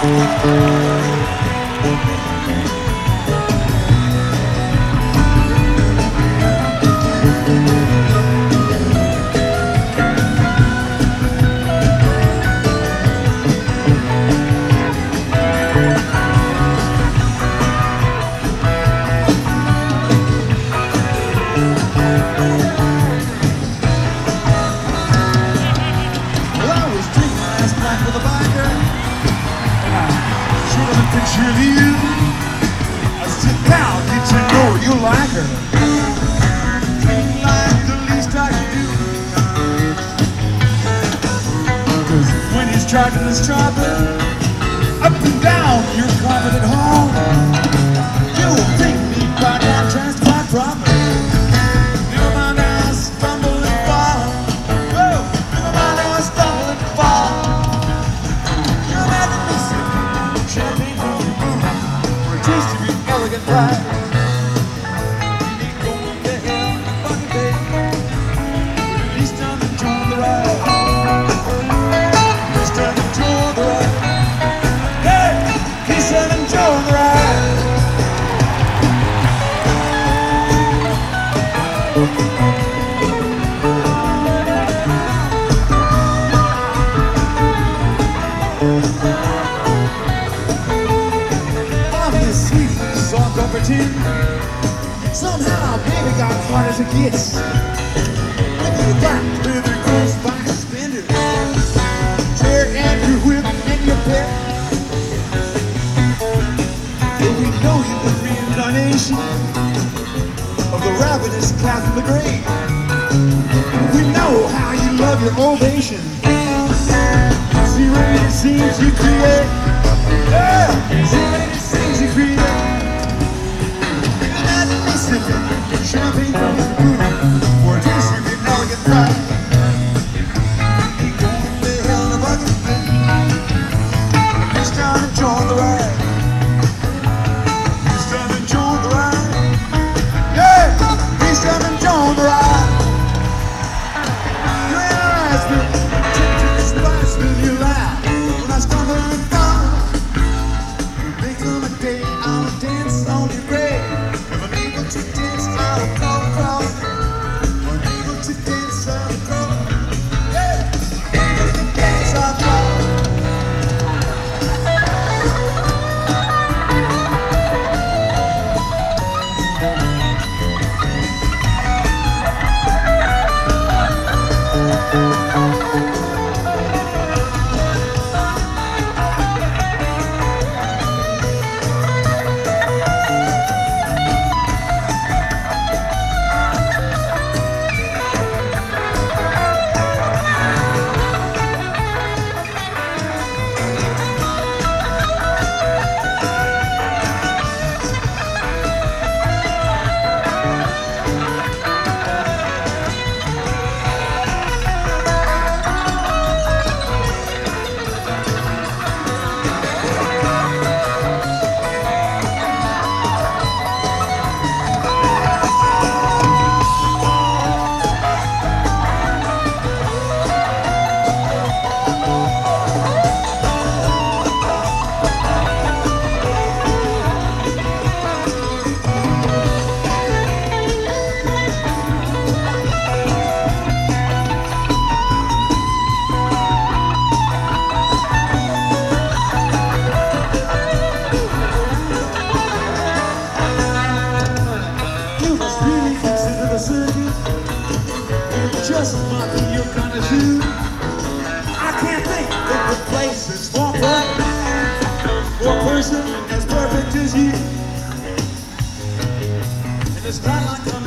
You. I sit down, get to know you like her. Treat like the least I can do. 'Cause when he's charging this chopper, up and down your confident home, you'll think me right now transport proper. Never mind how I stumble and fall. Oh, never mind how I stumble and fall. You're mad at me, champagne from the moon, for a taste of your elegant pride. You ain't going to hell, fucking baby. At least I'm enjoying the ride. At least I'm enjoying the ride. Hey, at least I'm enjoying the ride. Somehow, baby got hard as it gets. Look at that, leather goes by suspenders. Chair and your whip and your pet. And we know you're the reincarnation of the ravenous cat from the grave. We know how you love your ovation. See what scenes you create. Yeah, see what scenes you create. Champagne from the moon, for a taste of your elegant pride. Ain't going to hell in a bucket, at least I'm enjoying the ride. At least I'm enjoying the ride. Yeah, at least I'm enjoying the ride. You analyze me, take to the spice with your laugh. When I stumble and fall, you become a day I'll dance on your grave. If I'm able to dance, I'll go across. Unable to dance, I'll go. Yeah, unable to dance, I'll go. Just might be your kind of dude. I can't think of a place that's more perfect for a person as perfect as you. And it's not like